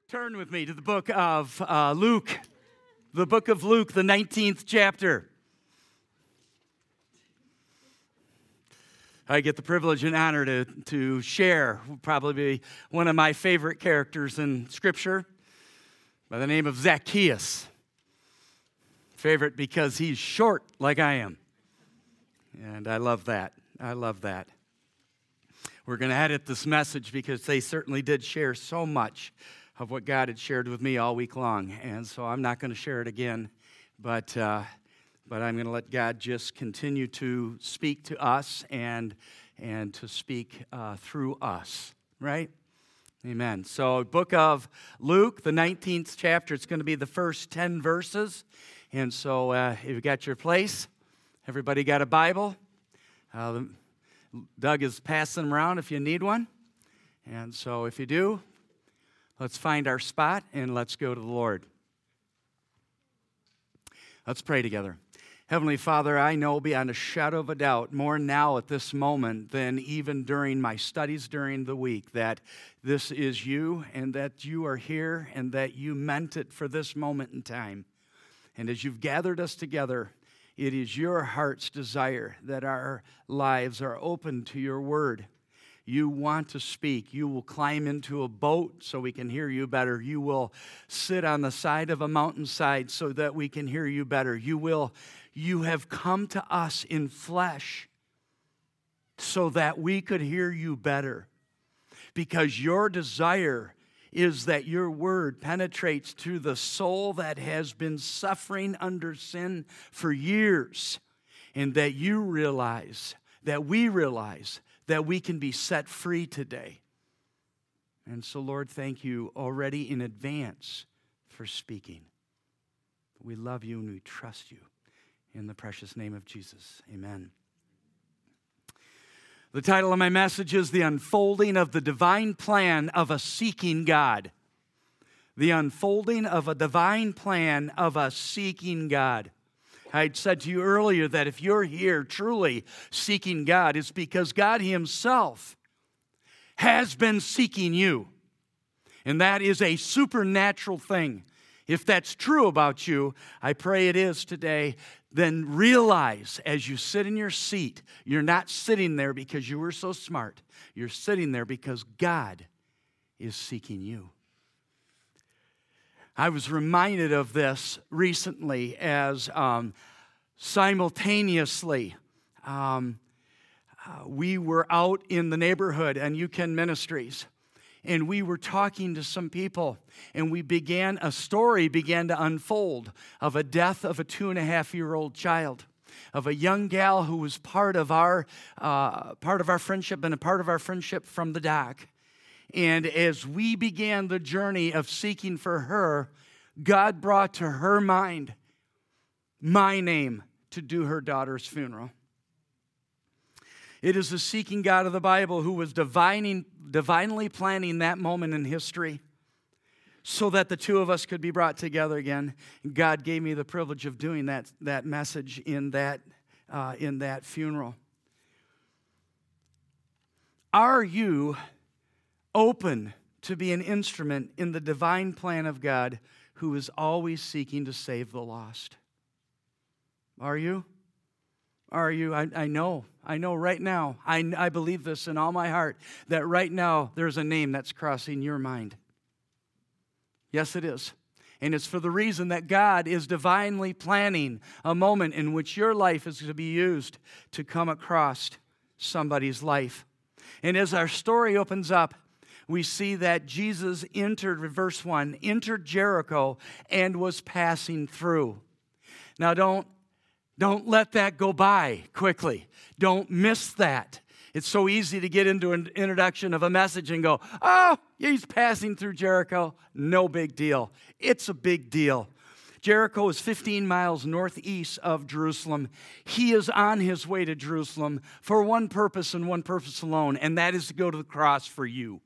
Turn with me to the book of Luke, the 19th chapter. I get the privilege and honor to share probably one of my favorite characters in Scripture by the name of Zacchaeus. Favorite because he's short like I am. And I love that. We're going to edit this message because they certainly did share so much of what God had shared with me all week long. And so I'm not going to share it again, but I'm going to let God just continue to speak to us and to speak through us, right? Amen. So book of Luke, the 19th chapter, it's going to be the first 10 verses. And so if you got your place, everybody got a Bible? Doug is passing them around if you need one. And so if you do, let's find our spot and let's go to the Lord. Let's pray together. Heavenly Father, I know beyond a shadow of a doubt, more now at this moment than even during my studies during the week, that this is you and that you are here and that you meant it for this moment in time. And as you've gathered us together, it is your heart's desire that our lives are open to your word. You want to speak. You will climb into a boat so we can hear you better. You will sit on the side of a mountainside so that we can hear you better. You have come to us in flesh so that we could hear you better. Because your desire is that your word penetrates through the soul that has been suffering under sin for years, and that we realize that we can be set free today. And so, Lord, thank you already in advance for speaking. We love you and we trust you. In the precious name of Jesus, amen. The title of my message is The Unfolding of the Divine Plan of a Seeking God. The unfolding of a divine plan of a seeking God. I said to you earlier that if you're here truly seeking God, it's because God himself has been seeking you. And that is a supernatural thing. If that's true about you, I pray it is today, then realize as you sit in your seat, you're not sitting there because you were so smart. You're sitting there because God is seeking you. I was reminded of this recently as simultaneously we were out in the neighborhood and UCAN Ministries, and we were talking to some people, and a story began to unfold of a death of a 2.5-year-old child, of a young gal who was part of our friendship and a part of our friendship from the dock. And as we began the journey of seeking for her, God brought to her mind my name to do her daughter's funeral. It is the seeking God of the Bible who was divinely planning that moment in history so that the two of us could be brought together again. God gave me the privilege of doing that message in that funeral. Are you open to be an instrument in the divine plan of God who is always seeking to save the lost? Are you? Are you? I know right now, I believe this in all my heart, that right now there's a name that's crossing your mind. Yes, it is. And it's for the reason that God is divinely planning a moment in which your life is to be used to come across somebody's life. And as our story opens up, we see that Jesus verse 1, entered Jericho and was passing through. Now don't let that go by quickly. Don't miss that. It's so easy to get into an introduction of a message and go, oh, he's passing through Jericho. No big deal. It's a big deal. Jericho is 15 miles northeast of Jerusalem. He is on his way to Jerusalem for one purpose and one purpose alone, and that is to go to the cross for you.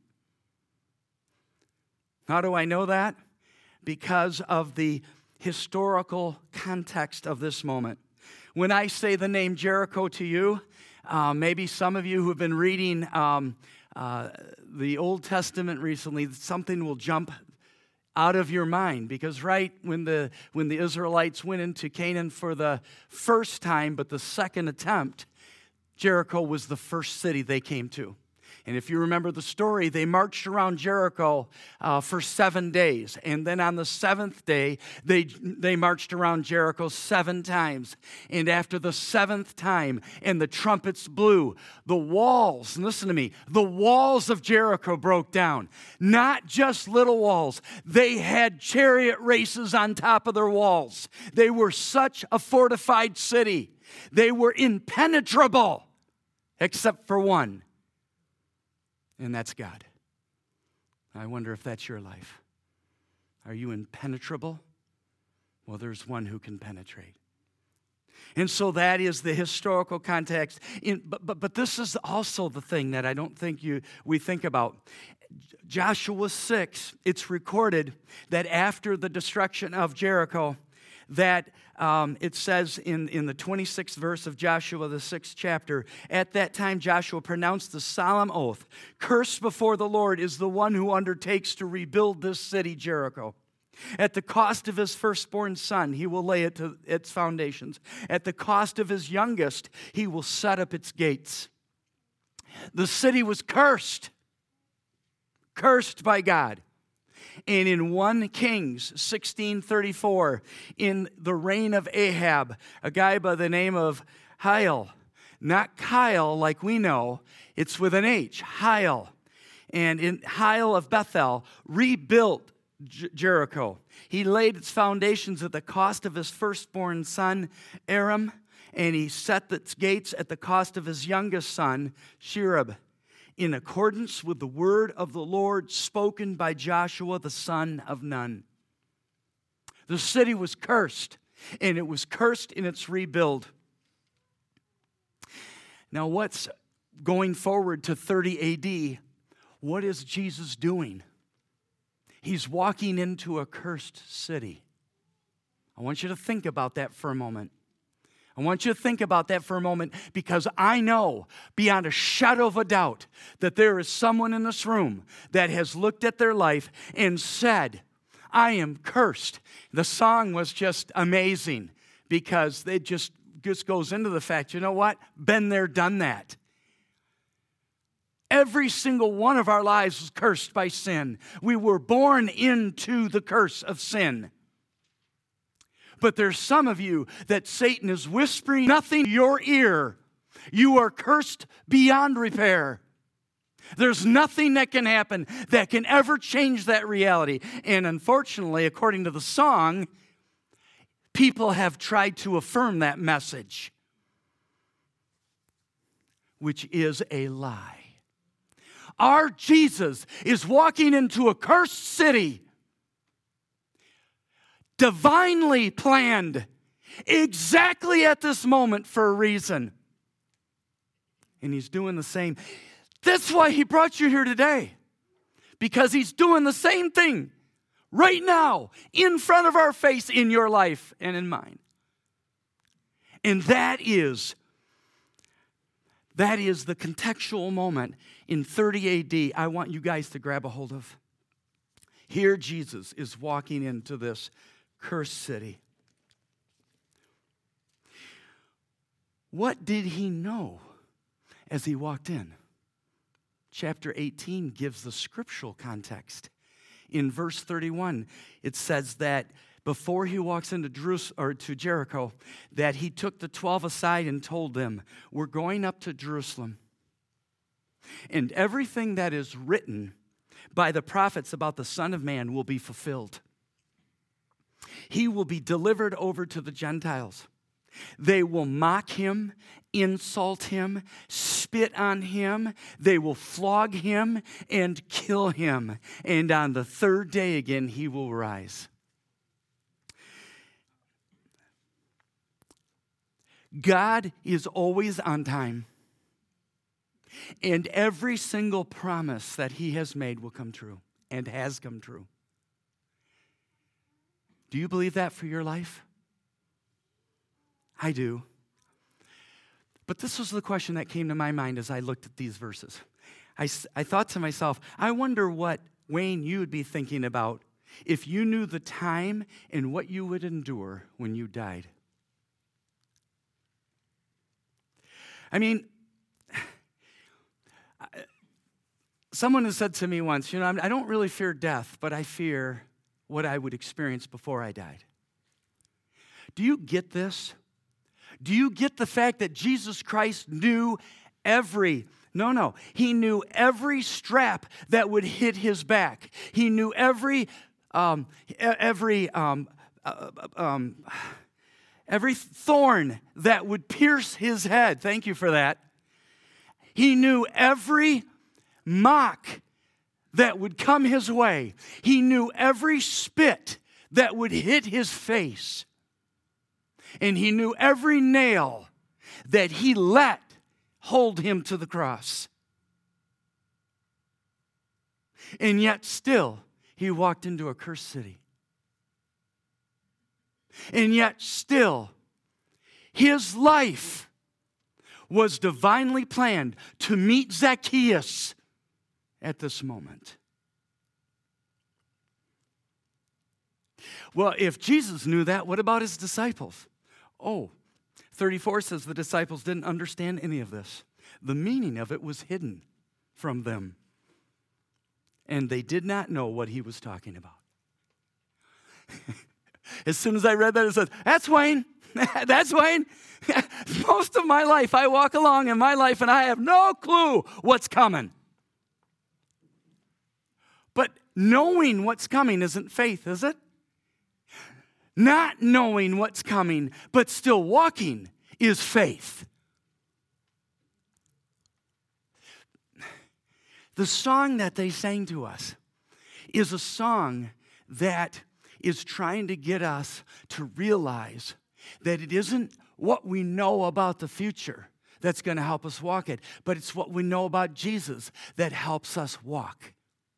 How do I know that? Because of the historical context of this moment. When I say the name Jericho to you, maybe some of you who have been reading the Old Testament recently, something will jump out of your mind, because right when the Israelites went into Canaan for the first time, but the second attempt, Jericho was the first city they came to. And if you remember the story, they marched around Jericho for 7 days. And then on the seventh day, they marched around Jericho 7 times. And after the 7th time, and the trumpets blew, the walls, and listen to me, the walls of Jericho broke down. Not just little walls. They had chariot races on top of their walls. They were such a fortified city. They were impenetrable, except for one. And that's God. I wonder if that's your life. Are you impenetrable? Well, there's one who can penetrate. And so that is the historical context. But this is also the thing that I don't think we think about. Joshua 6, it's recorded that after the destruction of Jericho, that it says in the 26th verse of Joshua, the 6th chapter, at that time Joshua pronounced the solemn oath, "Cursed before the Lord is the one who undertakes to rebuild this city, Jericho. At the cost of his firstborn son, he will lay it to its foundations. At the cost of his youngest, he will set up its gates." The city was cursed by God. And in 1 Kings 16:34, in the reign of Ahab, a guy by the name of Hiel, not Kyle like we know, it's with an H, Hiel. And in Hiel of Bethel rebuilt Jericho. He laid its foundations at the cost of his firstborn son, Aram, and he set its gates at the cost of his youngest son, Shereab, in accordance with the word of the Lord spoken by Joshua the son of Nun. The city was cursed, and it was cursed in its rebuild. Now, what's going forward to 30 AD? What is Jesus doing? He's walking into a cursed city. I want you to think about that for a moment. I want you to think about that for a moment, because I know beyond a shadow of a doubt that there is someone in this room that has looked at their life and said, "I am cursed." The song was just amazing because it just goes into the fact, you know what? Been there, done that. Every single one of our lives was cursed by sin. We were born into the curse of sin. But there's some of you that Satan is whispering nothing in your ear. You are cursed beyond repair. There's nothing that can happen that can ever change that reality. And unfortunately, according to the song, people have tried to affirm that message, which is a lie. Our Jesus is walking into a cursed city, divinely planned, exactly at this moment for a reason. And he's doing the same. That's why he brought you here today. Because he's doing the same thing right now in front of our face in your life and in mine. And that is the contextual moment in 30 AD I want you guys to grab a hold of. Here Jesus is walking into this cursed city. What did he know as he walked in? Chapter 18 gives the scriptural context. In verse 31, it says that before he walks into to Jericho, that he took the 12 aside and told them, "We're going up to Jerusalem, and everything that is written by the prophets about the Son of Man will be fulfilled. He will be delivered over to the Gentiles. They will mock him, insult him, spit on him. They will flog him and kill him. And on the 3rd day again, he will rise." God is always on time. And every single promise that he has made will come true and has come true. Do you believe that for your life? I do. But this was the question that came to my mind as I looked at these verses. I thought to myself, I wonder what, Wayne, you would be thinking about if you knew the time and what you would endure when you died. I mean, someone has said to me once, I don't really fear death, but I fear what I would experience before I died. Do you get this? Do you get the fact that Jesus Christ knew He knew every strap that would hit his back. He knew every thorn that would pierce his head. Thank you for that. He knew every mock that would come his way. He knew every spit that would hit his face. And he knew every nail that he let hold him to the cross. And yet still, he walked into a cursed city. And yet still, his life was divinely planned to meet Zacchaeus at this moment. Well, if Jesus knew that, what about his disciples? 34 says the disciples didn't understand any of this. The meaning of it was hidden from them. And they did not know what he was talking about. As soon as I read that, it says, that's Wayne. That's Wayne. Most of my life, I walk along in my life and I have no clue what's coming. But knowing what's coming isn't faith, is it? Not knowing what's coming, but still walking is faith. The song that they sang to us is a song that is trying to get us to realize that it isn't what we know about the future that's going to help us walk it, but it's what we know about Jesus that helps us walk.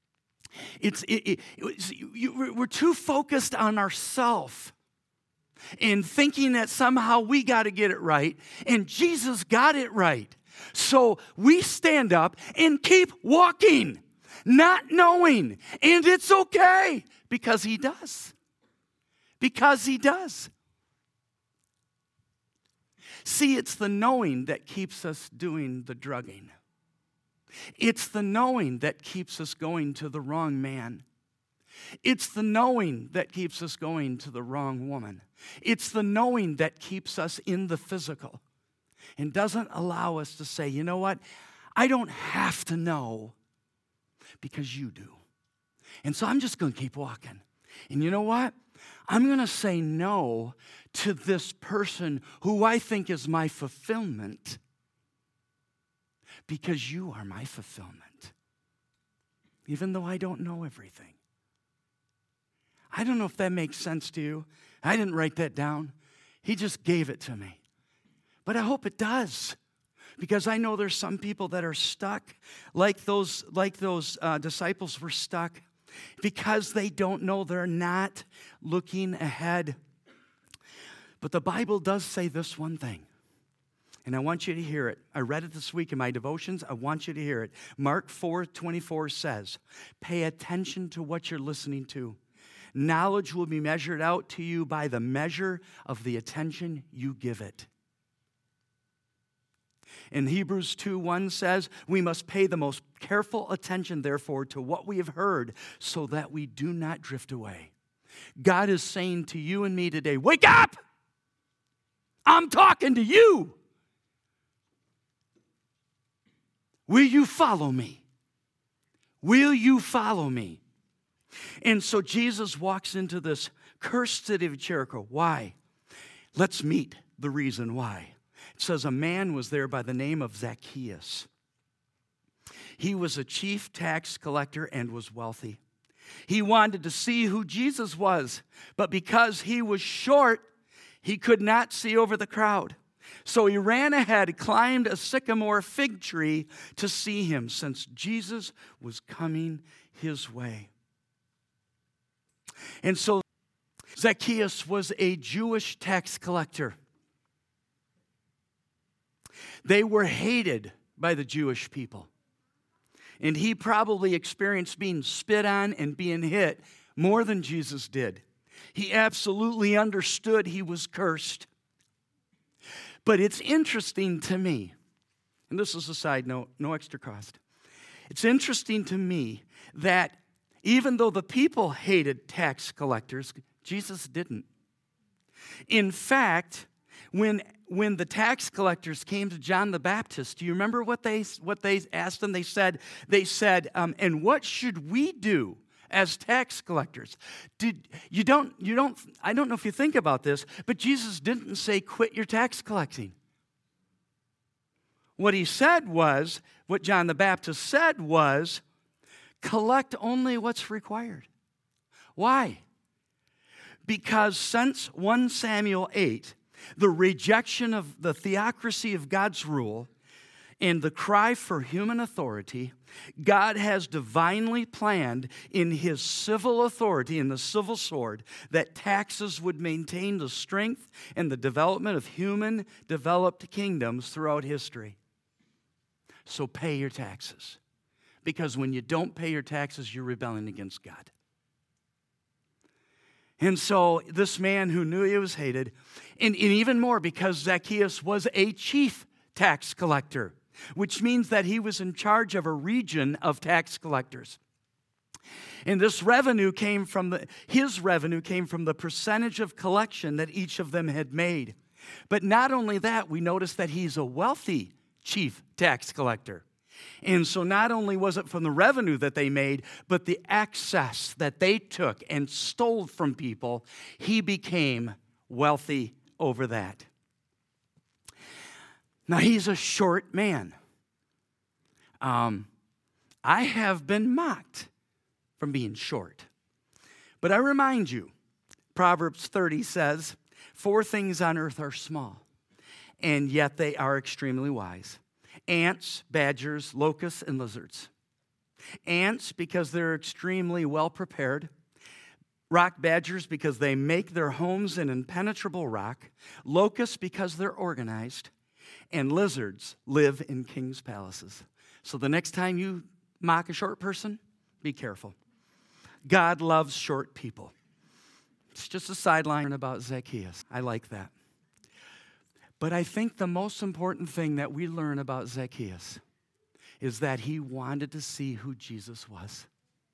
We're too focused on ourselves and thinking that somehow we got to get it right, and Jesus got it right. So we stand up and keep walking, not knowing, and it's okay because he does. Because he does. See, it's the knowing that keeps us doing the drugging. It's the knowing that keeps us going to the wrong man. It's the knowing that keeps us going to the wrong woman. It's the knowing that keeps us in the physical and doesn't allow us to say, you know what? I don't have to know because you do. And so I'm just going to keep walking. And you know what? I'm going to say no to this person who I think is my fulfillment because you are my fulfillment. Even though I don't know everything. I don't know if that makes sense to you. I didn't write that down. He just gave it to me. But I hope it does. Because I know there's some people that are stuck like those disciples were stuck because they don't know, they're not looking ahead. But the Bible does say this one thing. And I want you to hear it. I read it this week in my devotions. I want you to hear it. Mark 4:24 says, pay attention to what you're listening to. Knowledge will be measured out to you by the measure of the attention you give it. In Hebrews 2:1 says, we must pay the most careful attention, therefore, to what we have heard so that we do not drift away. God is saying to you and me today, wake up! I'm talking to you. Will you follow me? Will you follow me? And so Jesus walks into this cursed city of Jericho. Why? Let's meet the reason why. It says a man was there by the name of Zacchaeus. He was a chief tax collector and was wealthy. He wanted to see who Jesus was, but because he was short, he could not see over the crowd. So he ran ahead, climbed a sycamore fig tree to see him, since Jesus was coming his way. And so Zacchaeus was a Jewish tax collector. They were hated by the Jewish people. And he probably experienced being spit on and being hit more than Jesus did. He absolutely understood he was cursed. But it's interesting to me, and this is a side note, no extra cost. It's interesting to me that even though the people hated tax collectors, Jesus didn't. In fact, when the tax collectors came to John the Baptist, do you remember what they asked him? They said, and what should we do as tax collectors? I don't know if you think about this, but Jesus didn't say quit your tax collecting. What John the Baptist said was, collect only what's required. Why? Because since 1 Samuel 8, the rejection of the theocracy of God's rule and the cry for human authority, God has divinely planned in his civil authority, in the civil sword, that taxes would maintain the strength and the development of human developed kingdoms throughout history. So pay your taxes. Because when you don't pay your taxes, you're rebelling against God. And so this man who knew he was hated, and even more because Zacchaeus was a chief tax collector, which means that he was in charge of a region of tax collectors. And his revenue came from the percentage of collection that each of them had made. But not only that, we notice that he's a wealthy chief tax collector. And so not only was it from the revenue that they made, but the excess that they took and stole from people, he became wealthy over that. Now, he's a short man. I have been mocked from being short. But I remind you, Proverbs 30 says, 4 things on earth are small, and yet they are extremely wise. Ants, badgers, locusts, and lizards. Ants, because they're extremely well prepared. Rock badgers, because they make their homes in impenetrable rock. Locusts, because they're organized. And lizards live in king's palaces. So the next time you mock a short person, be careful. God loves short people. It's just a sideline about Zacchaeus. I like that. But I think the most important thing that we learn about Zacchaeus is that he wanted to see who Jesus was.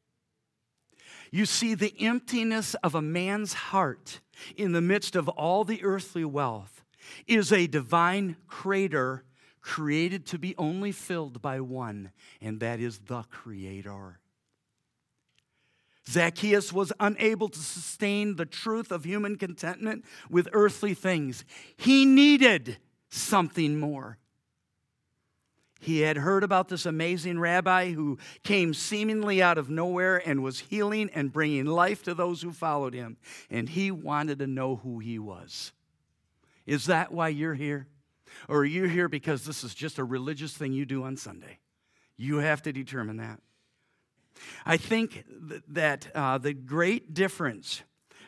You see, the emptiness of a man's heart in the midst of all the earthly wealth is a divine crater created to be only filled by one, and that is the Creator. Zacchaeus was unable to sustain the truth of human contentment with earthly things. He needed something more. He had heard about this amazing rabbi who came seemingly out of nowhere and was healing and bringing life to those who followed him. And he wanted to know who he was. Is that why you're here? Or are you here because this is just a religious thing you do on Sunday? You have to determine that. I think that the great difference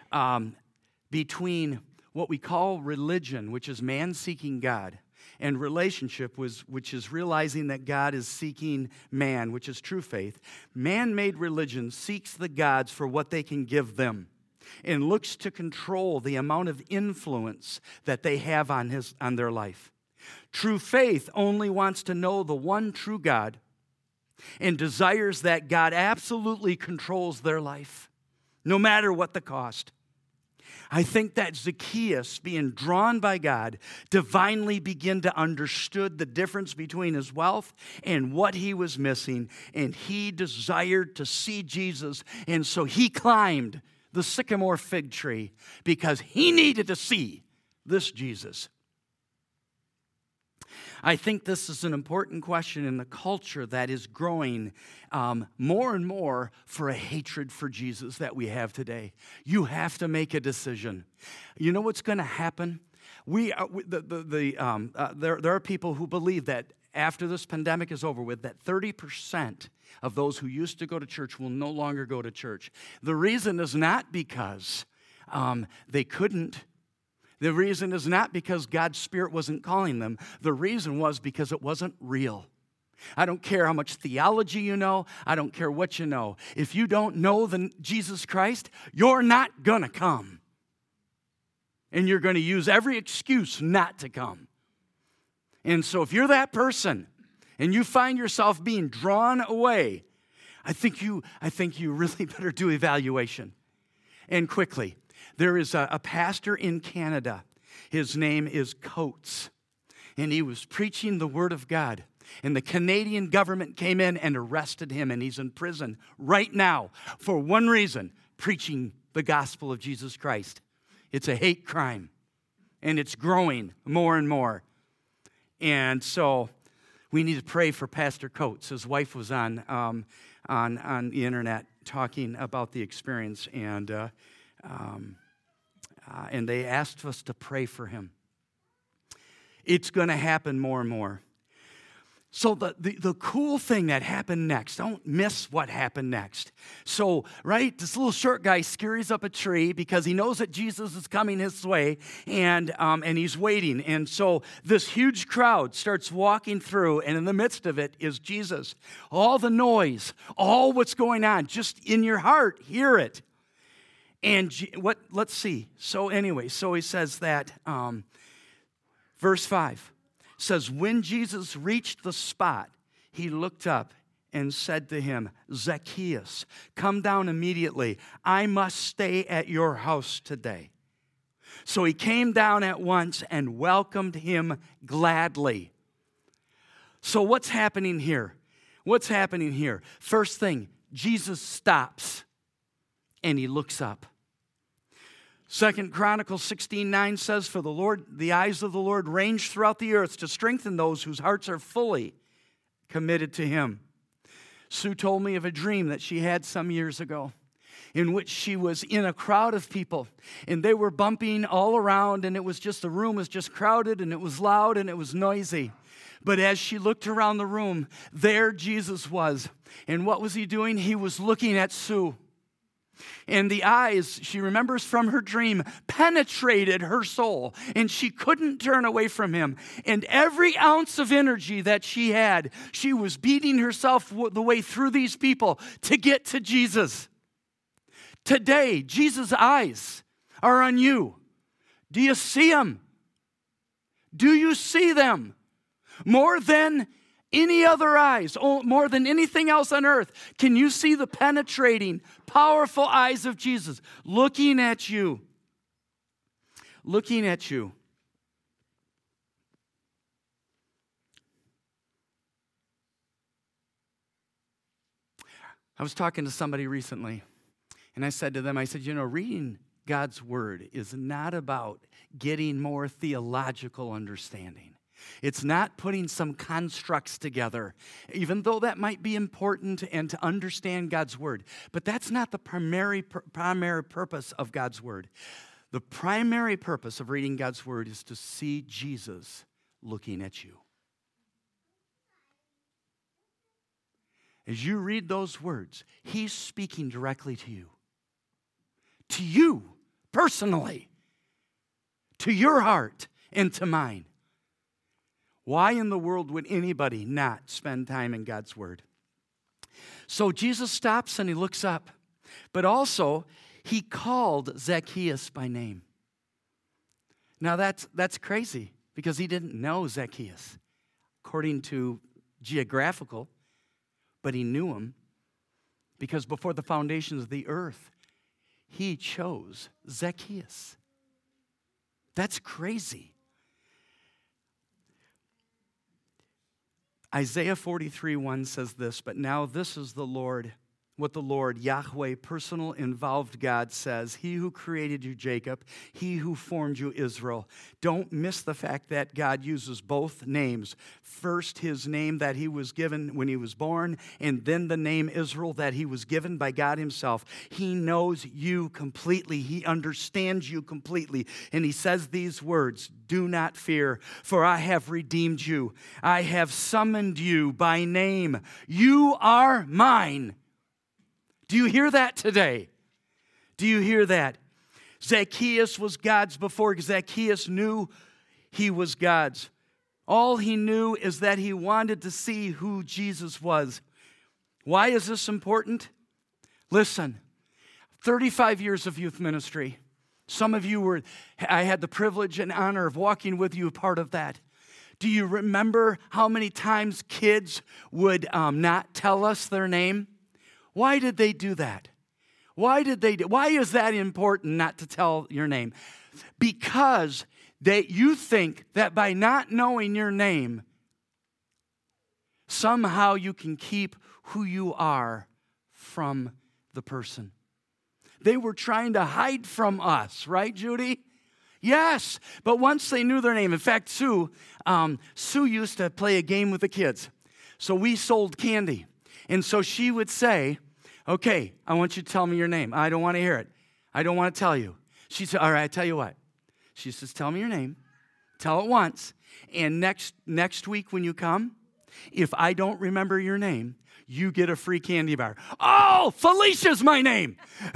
between what we call religion, which is man seeking God, and relationship, which is realizing that God is seeking man, which is true faith. Man-made religion seeks the gods for what they can give them and looks to control the amount of influence that they have on their life. True faith only wants to know the one true God and desires that God absolutely controls their life, no matter what the cost. I think that Zacchaeus, being drawn by God, divinely began to understand the difference between his wealth and what he was missing, and he desired to see Jesus, and so he climbed the sycamore fig tree because he needed to see this Jesus. I think this is an important question in the culture that is growing more and more for a hatred for Jesus that we have today. You have to make a decision. You know what's going to happen? There are people who believe that after this pandemic is over with, that 30% of those who used to go to church will no longer go to church. The reason is not because they couldn't. The reason is not because God's Spirit wasn't calling them. The reason was because it wasn't real. I don't care how much theology you know. I don't care what you know. If you don't know Jesus Christ, you're not going to come. And you're going to use every excuse not to come. And so if you're that person and you find yourself being drawn away, I think you really better do evaluation. And quickly, there is a pastor in Canada. His name is Coates. And he was preaching the Word of God. And the Canadian government came in and arrested him. And he's in prison right now for one reason, preaching the gospel of Jesus Christ. It's a hate crime. And it's growing more and more. And so we need to pray for Pastor Coates. His wife was on the internet talking about the experience, and they asked us to pray for him. It's going to happen more and more. So the cool thing that happened next, don't miss what happened next. So, right, this little short guy scurries up a tree because he knows that Jesus is coming his way, and he's waiting. And so this huge crowd starts walking through, and in the midst of it is Jesus. All the noise, all what's going on, just in your heart, hear it. And let's see. So anyway, so he says that, verse 5. Says, when Jesus reached the spot, he looked up and said to him, Zacchaeus, come down immediately. I must stay at your house today. So he came down at once and welcomed him gladly. So what's happening here? What's happening here? First thing, Jesus stops and he looks up. 2 Chronicles 16:9 says, for the eyes of the Lord range throughout the earth to strengthen those whose hearts are fully committed to him. Sue told me of a dream that she had some years ago in which she was in a crowd of people, and they were bumping all around, and the room was just crowded, and it was loud, and it was noisy. But as she looked around the room, there Jesus was. And what was he doing? He was looking at Sue. And the eyes, she remembers from her dream, penetrated her soul. And she couldn't turn away from him. And every ounce of energy that she had, she was beating herself the way through these people to get to Jesus. Today, Jesus' eyes are on you. Do you see them? Do you see them? More than any other eyes, more than anything else on earth, can you see the penetrating, powerful eyes of Jesus looking at you? Looking at you. I was talking to somebody recently, and I said to them, reading God's Word is not about getting more theological understanding. It's not putting some constructs together, even though that might be important and to understand God's Word. But that's not the primary purpose of God's Word. The primary purpose of reading God's Word is to see Jesus looking at you. As you read those words, he's speaking directly to you. To you, personally. To your heart and to mine. Why in the world would anybody not spend time in God's Word? So Jesus stops and he looks up. But also, he called Zacchaeus by name. Now that's crazy because he didn't know Zacchaeus according to geographical, but he knew him because before the foundations of the earth, he chose Zacchaeus. That's crazy. Isaiah 43:1 says this, but now this is what the Lord, Yahweh, personal, involved God says, he who created you, Jacob, he who formed you, Israel. Don't miss the fact that God uses both names. First, his name that he was given when he was born, and then the name Israel that he was given by God himself. He knows you completely. He understands you completely. And he says these words, do not fear, for I have redeemed you. I have summoned you by name. You are mine. Do you hear that today? Do you hear that? Zacchaeus was God's before Zacchaeus knew he was God's. All he knew is that he wanted to see who Jesus was. Why is this important? Listen, 35 years of youth ministry. Some of you I had the privilege and honor of walking with you, a part of that. Do you remember how many times kids would not tell us their name? Why did they do that? Why is that important not to tell your name? Because you think that by not knowing your name, somehow you can keep who you are from the person. They were trying to hide from us, right, Judy? Yes, but once they knew their name. In fact, Sue used to play a game with the kids. So we sold candy. And so she would say, okay, I want you to tell me your name. I don't want to hear it. I don't want to tell you. She said, all right, I tell you what. She says, tell me your name. Tell it once. And next week when you come, if I don't remember your name, you get a free candy bar. Oh, Felicia's my name.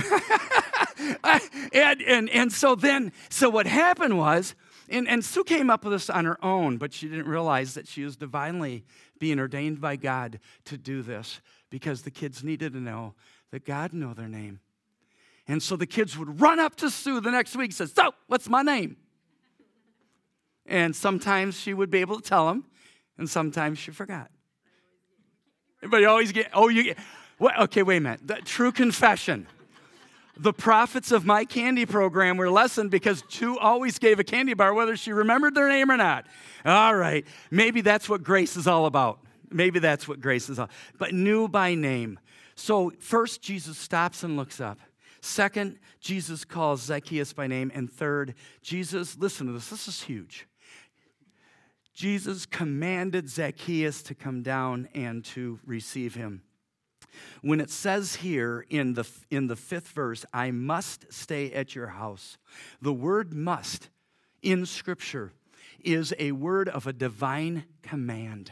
So what happened was, and Sue came up with this on her own, but she didn't realize that she was divinely being ordained by God to do this because the kids needed to know that God knew their name. And so the kids would run up to Sue the next week and say, so, what's my name? And sometimes she would be able to tell them, and sometimes she forgot. But you always get, okay, wait a minute. The true confession. The profits of my candy program were lessened because Sue always gave a candy bar whether she remembered their name or not. All right, maybe that's what grace is all about. But knew by name. So first, Jesus stops and looks up. Second, Jesus calls Zacchaeus by name. And third, Jesus, listen to this. This is huge. Jesus commanded Zacchaeus to come down and to receive him. When it says here in the 5th verse, I must stay at your house, the word must in Scripture is a word of a divine command.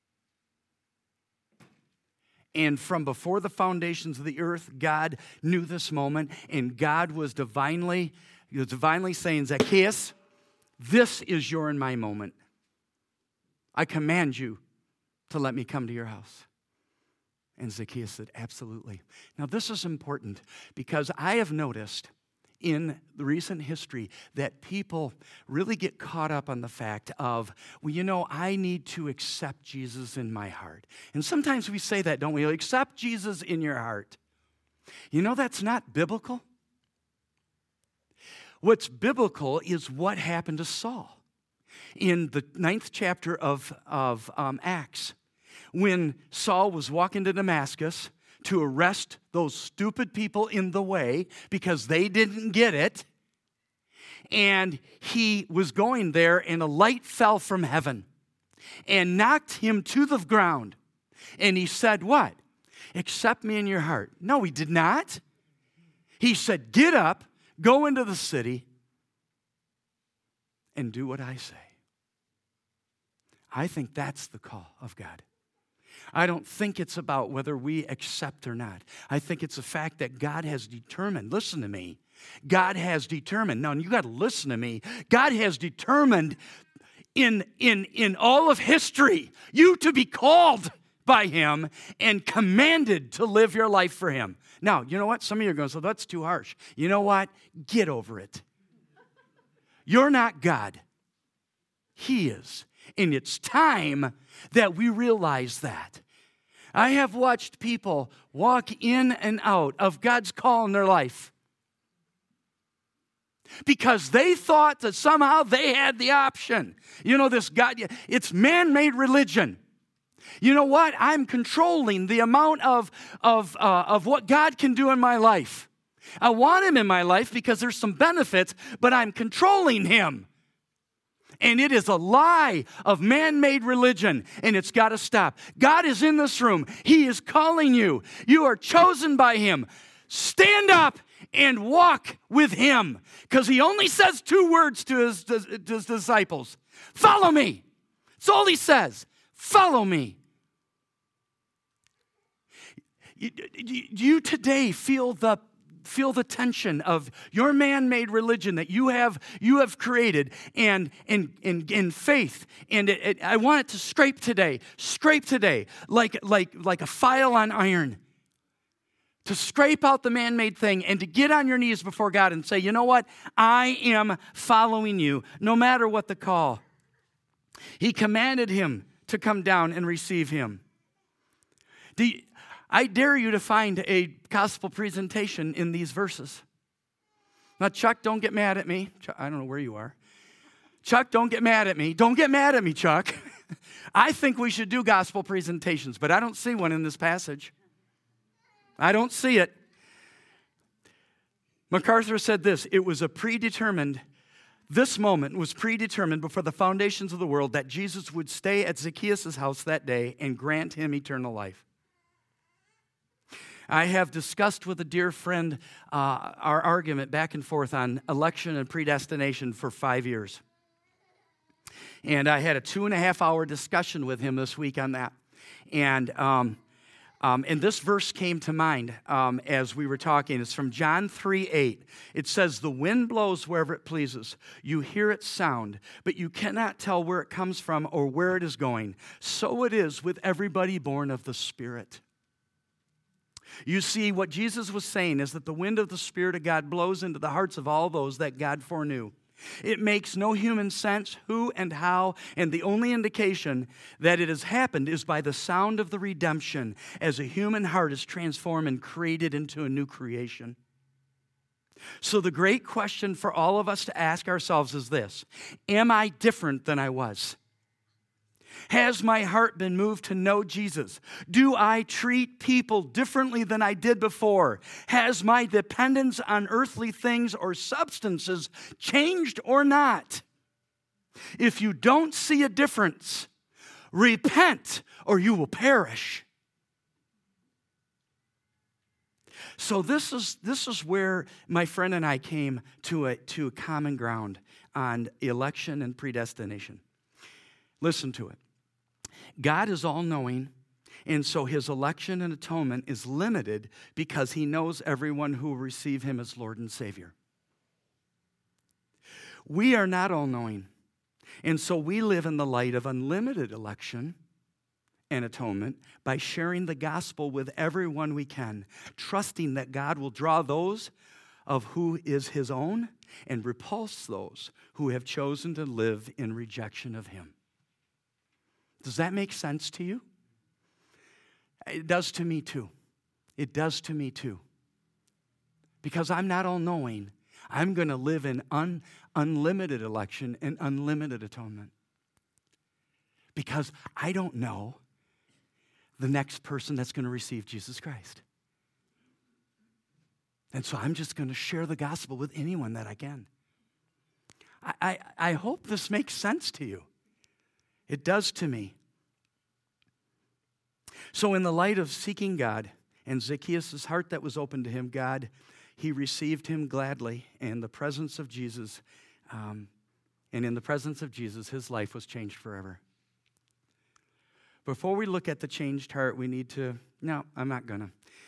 And from before the foundations of the earth, God knew this moment, and God was divinely saying, Zacchaeus, this is your and my moment. I command you to let me come to your house. And Zacchaeus said, absolutely. Now, this is important because I have noticed in the recent history that people really get caught up on the fact of, well, I need to accept Jesus in my heart. And sometimes we say that, don't we? Accept Jesus in your heart. That's not biblical. What's biblical is what happened to Saul in the 9th chapter of Acts. When Saul was walking to Damascus to arrest those stupid people in the way because they didn't get it, and he was going there, and a light fell from heaven and knocked him to the ground. And he said, what? Accept me in your heart. No, he did not. He said, get up, go into the city, and do what I say. I think that's the call of God. I don't think it's about whether we accept or not. I think it's a fact that God has determined, listen to me, God has determined, now you got to listen to me, God has determined in all of history you to be called by him and commanded to live your life for him. Now, you know what? Some of you are going, so that's too harsh. You know what? Get over it. You're not God. He is. And it's time that we realize that. I have watched people walk in and out of God's call in their life because they thought that somehow they had the option. This God, it's man-made religion. You know what? I'm controlling the amount of what God can do in my life. I want him in my life because there's some benefits, but I'm controlling him. And it is a lie of man-made religion, and it's got to stop. God is in this room. He is calling you. You are chosen by him. Stand up and walk with him, because he only says 2 words to his disciples. Follow me. That's all he says. Follow me. Do you today feel the feel the tension of your man-made religion that you have created and faith. And I want it to scrape today, like a file on iron. To scrape out the man-made thing and to get on your knees before God and say, you know what? I am following you, no matter what the call. He commanded him to come down and receive him. I dare you to find a gospel presentation in these verses. Now, Chuck, don't get mad at me. Chuck, I don't know where you are. Chuck, don't get mad at me. Don't get mad at me, Chuck. I think we should do gospel presentations, but I don't see one in this passage. I don't see it. MacArthur said this, this moment was predetermined before the foundations of the world that Jesus would stay at Zacchaeus' house that day and grant him eternal life. I have discussed with a dear friend our argument back and forth on election and predestination for 5 years. And I had a 2.5-hour discussion with him this week on that. And this verse came to mind as we were talking. It's from John 3:8. It says, the wind blows wherever it pleases. You hear its sound, but you cannot tell where it comes from or where it is going. So it is with everybody born of the Spirit. You see, what Jesus was saying is that the wind of the Spirit of God blows into the hearts of all those that God foreknew. It makes no human sense who and how, and the only indication that it has happened is by the sound of the redemption as a human heart is transformed and created into a new creation. So the great question for all of us to ask ourselves is this: am I different than I was? Has my heart been moved to know Jesus? Do I treat people differently than I did before? Has my dependence on earthly things or substances changed or not? If you don't see a difference, repent or you will perish. So this is where my friend and I came to a common ground on election and predestination. Listen to it. God is all-knowing, and so his election and atonement is limited because he knows everyone who will receive him as Lord and Savior. We are not all-knowing, and so we live in the light of unlimited election and atonement by sharing the gospel with everyone we can, trusting that God will draw those of who is his own and repulse those who have chosen to live in rejection of him. Does that make sense to you? It does to me too. It does to me too. Because I'm not all-knowing. I'm going to live in unlimited election and unlimited atonement. Because I don't know the next person that's going to receive Jesus Christ. And so I'm just going to share the gospel with anyone that I can. I hope this makes sense to you. It does to me. So in the light of seeking God and Zacchaeus' heart that was open to him, he received him gladly in the presence of Jesus. And in the presence of Jesus, his life was changed forever. Before we look at the changed heart, we need to, no, I'm not gonna.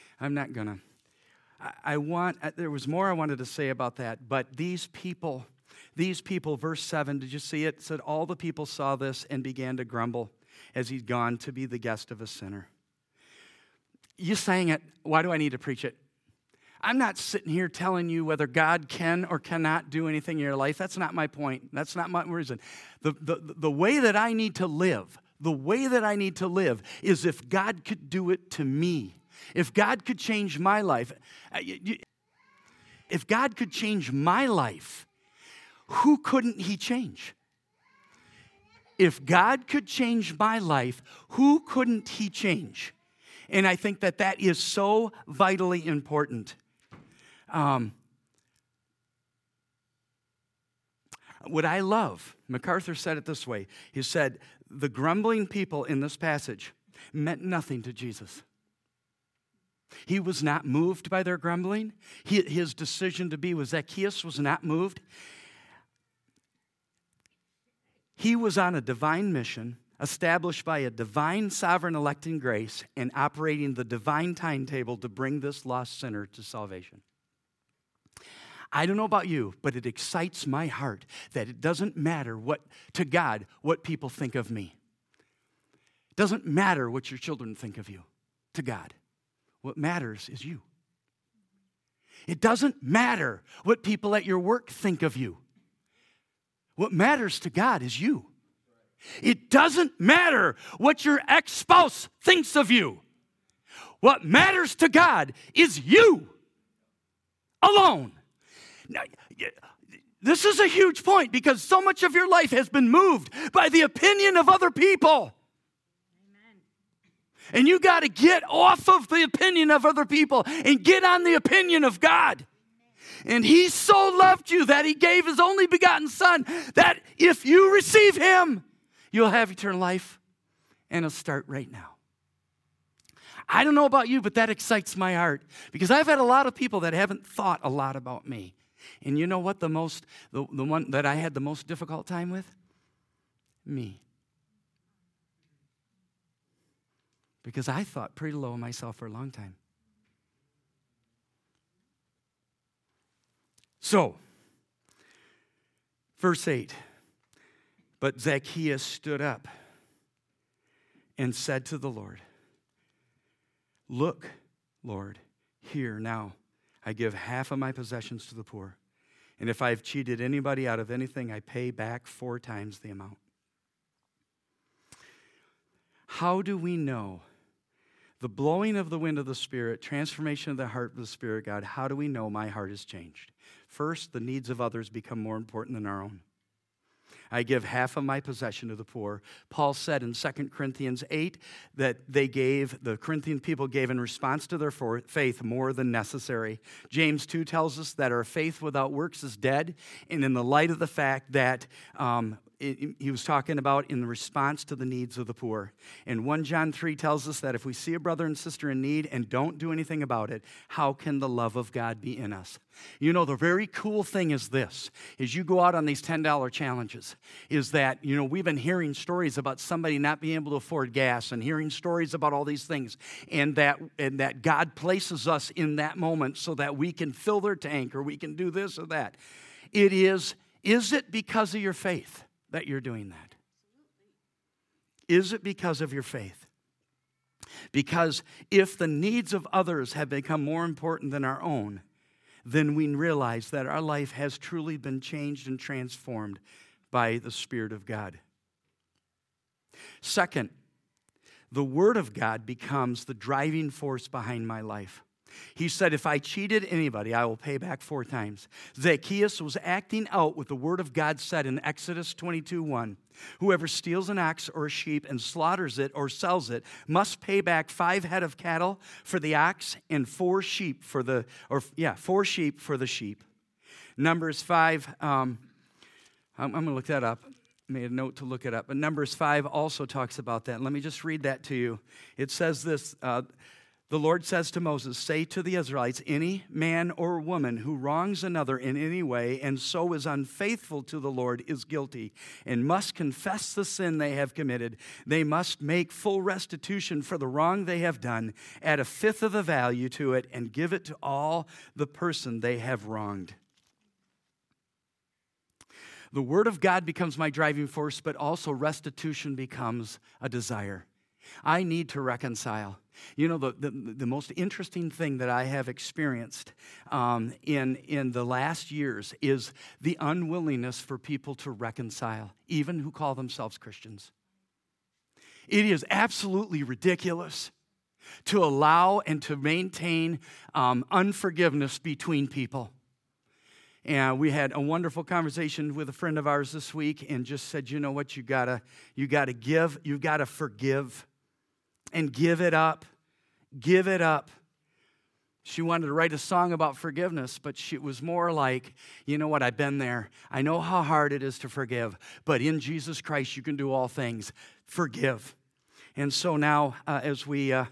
There was more I wanted to say about that, but these people, verse 7, did you see it? It said, all the people saw this and began to grumble as he'd gone to be the guest of a sinner. You sang it. Why do I need to preach it? I'm not sitting here telling you whether God can or cannot do anything in your life. That's not my point. That's not my reason. The way that I need to live, is if God could do it to me. If God could change my life. If God could change my life, who couldn't he change? If God could change my life, who couldn't he change? And I think that is so vitally important. What I love, MacArthur said it this way. He said, the grumbling people in this passage meant nothing to Jesus. He was not moved by their grumbling. His decision to be with Zacchaeus was not moved. He was on a divine mission, established by a divine sovereign electing grace and operating the divine timetable to bring this lost sinner to salvation. I don't know about you, but it excites my heart that it doesn't matter to God what people think of me. It doesn't matter what your children think of you to God. What matters is you. It doesn't matter what people at your work think of you. What matters to God is you. It doesn't matter what your ex-spouse thinks of you. What matters to God is you alone. Now, this is a huge point because so much of your life has been moved by the opinion of other people. Amen. And you got to get off of the opinion of other people and get on the opinion of God. And He so loved you that He gave His only begotten Son, that if you receive Him, you'll have eternal life, and it'll start right now. I don't know about you, but that excites my heart because I've had a lot of people that haven't thought a lot about me. And you know what the one that I had the most difficult time with? Me. Because I thought pretty low of myself for a long time. So, verse 8, but Zacchaeus stood up and said to the Lord, look, Lord, here now I give half of my possessions to the poor. And if I've cheated anybody out of anything, I pay back 4 times the amount. How do we know the blowing of the wind of the Spirit, transformation of the heart of the Spirit, God, how do we know my heart has changed? First, the needs of others become more important than our own. I give half of my possession to the poor. Paul said in 2 Corinthians 8 that the Corinthian people gave in response to their faith more than necessary. James 2 tells us that our faith without works is dead. And in the light of the fact that he was talking about in response to the needs of the poor. And 1 John 3 tells us that if we see a brother and sister in need and don't do anything about it, how can the love of God be in us? You know, the very cool thing is this, is you go out on these $10 challenges, is that, you know, we've been hearing stories about somebody not being able to afford gas and hearing stories about all these things, and that God places us in that moment so that we can fill their tank or we can do this or that. Is it because of your faith that you're doing that? Is it because of your faith? Because if the needs of others have become more important than our own, then we realize that our life has truly been changed and transformed by the Spirit of God. Second, the Word of God becomes the driving force behind my life. He said, if I cheated anybody, I will pay back 4 times. Zacchaeus was acting out what the Word of God said in Exodus 22:1. Whoever steals an ox or a sheep and slaughters it or sells it must pay back 5 head of cattle for the ox and 4 sheep for the sheep. Numbers 5, I'm going to look that up. Made a note to look it up. But Numbers 5 also talks about that. Let me just read that to you. It says this, the Lord says to Moses, say to the Israelites, any man or woman who wrongs another in any way and so is unfaithful to the Lord is guilty and must confess the sin they have committed. They must make full restitution for the wrong they have done, add 1/5 of the value to it, and give it to all the person they have wronged. The Word of God becomes my driving force, but also restitution becomes a desire. I need to reconcile. You know, the most interesting thing that I have experienced in the last years is the unwillingness for people to reconcile, even who call themselves Christians. It is absolutely ridiculous to allow and to maintain unforgiveness between people. And we had a wonderful conversation with a friend of ours this week and just said, you know what, you gotta give, you gotta forgive and give it up. Give it up. She wanted to write a song about forgiveness, but it was more like, you know what, I've been there. I know how hard it is to forgive, but in Jesus Christ you can do all things. Forgive. And so now as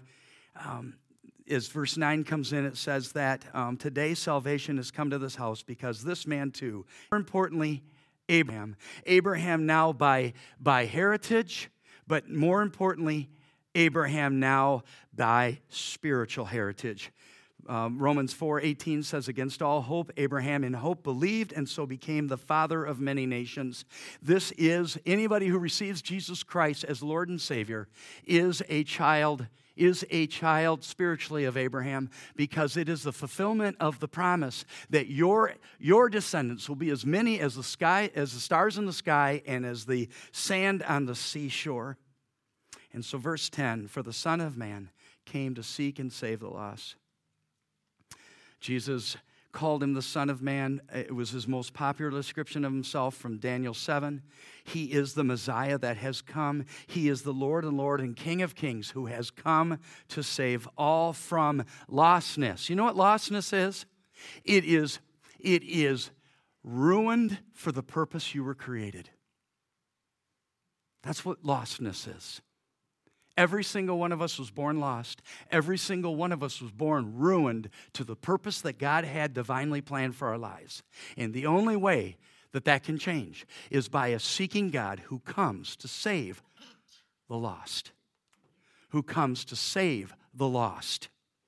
verse 9 comes in, it says that today salvation has come to this house because this man too, more importantly, Abraham now by heritage, but more importantly, Abraham now by spiritual heritage. Romans 4:18 says, against all hope, Abraham in hope believed and so became the father of many nations. This is, anybody who receives Jesus Christ as Lord and Savior is a child spiritually of Abraham, because it is the fulfillment of the promise that your descendants will be as many as the sky, as the stars in the sky and as the sand on the seashore. And so verse 10, for the Son of Man came to seek and save the lost. Jesus called him the Son of Man. It was his most popular description of himself from Daniel 7. He is the Messiah that has come. He is the Lord and Lord and King of Kings who has come to save all from lostness. You know what lostness is? It is ruined for the purpose you were created. That's what lostness is. Every single one of us was born lost. Every single one of us was born ruined to the purpose that God had divinely planned for our lives. And the only way that can change is by a seeking God who comes to save the lost. Who comes to save the lost.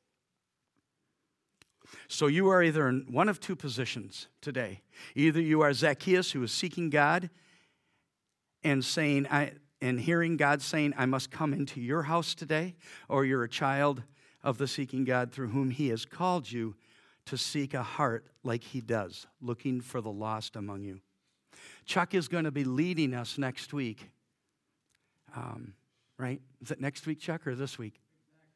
So you are either in one of two positions today. Either you are Zacchaeus, who is seeking God and saying, and hearing God saying, I must come into your house today, or you're a child of the seeking God through whom he has called you to seek a heart like he does, looking for the lost among you. Chuck is going to be leading us next week. Right? Is it next week, Chuck, or this week?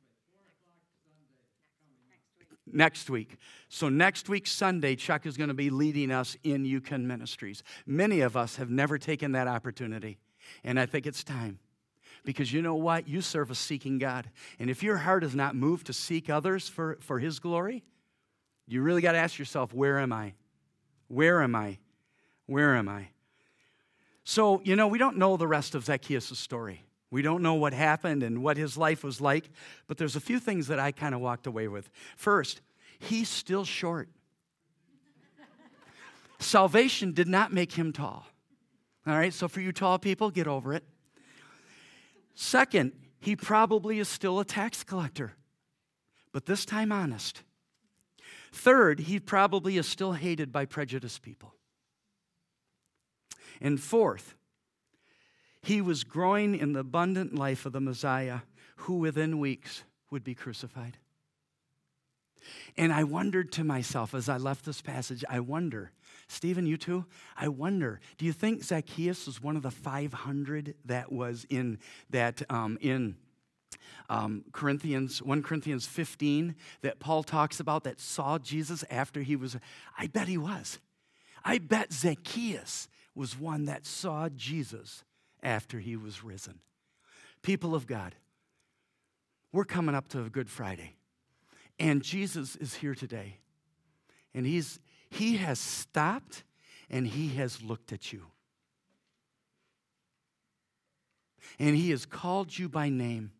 Next week. So next week, Sunday, Chuck is going to be leading us in Yukon Ministries. Many of us have never taken that opportunity. And I think it's time. Because you know what? You serve a seeking God. And if your heart is not moved to seek others for his glory, you really got to ask yourself, where am I? Where am I? Where am I? So, we don't know the rest of Zacchaeus' story. We don't know what happened and what his life was like. But there's a few things that I kind of walked away with. First, he's still short. Salvation did not make him tall. All right, so for you tall people, get over it. Second, he probably is still a tax collector, but this time honest. Third, he probably is still hated by prejudiced people. And fourth, he was growing in the abundant life of the Messiah, who within weeks would be crucified. And I wondered to myself as I left this passage, Stephen, you too? I wonder, do you think Zacchaeus was one of the 500 that was in 1 Corinthians 15 that Paul talks about that saw Jesus after he was? I bet he was. I bet Zacchaeus was one that saw Jesus after he was risen. People of God, we're coming up to a Good Friday. And Jesus is here today. And he has stopped and he has looked at you. And he has called you by name.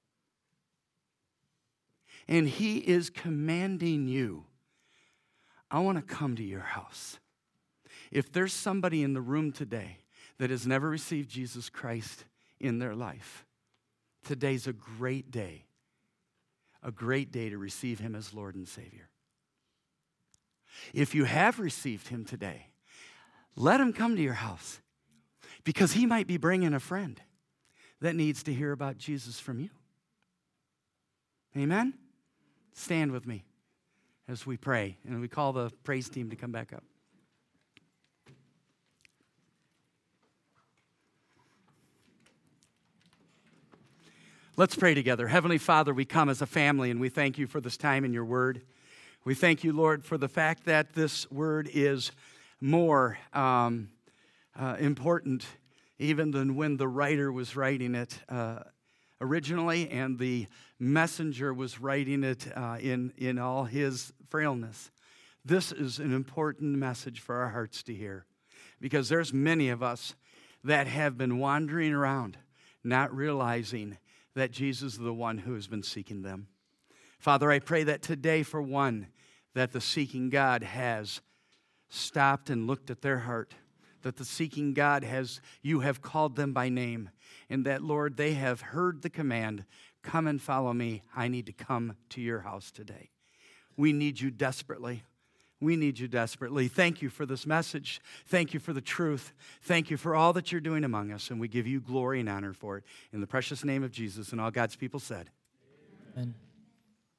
And he is commanding you, I want to come to your house. If there's somebody in the room today that has never received Jesus Christ in their life, today's a great day. A great day to receive him as Lord and Savior. If you have received him today, let him come to your house, because he might be bringing a friend that needs to hear about Jesus from you. Amen? Stand with me as we pray, and we call the praise team to come back up. Let's pray together. Heavenly Father, we come as a family, and we thank you for this time in your word. We thank you, Lord, for the fact that this word is more important even than when the writer was writing it originally, and the messenger was writing it in all his frailness. This is an important message for our hearts to hear, because there's many of us that have been wandering around, not realizing that Jesus is the one who has been seeking them. Father, I pray that today, for one, that the seeking God has stopped and looked at their heart, that the seeking God you have called them by name, and that, Lord, they have heard the command, come and follow me. I need to come to your house today. We need you desperately. We need you desperately. Thank you for this message. Thank you for the truth. Thank you for all that you're doing among us, and we give you glory and honor for it. In the precious name of Jesus, and all God's people said. Amen.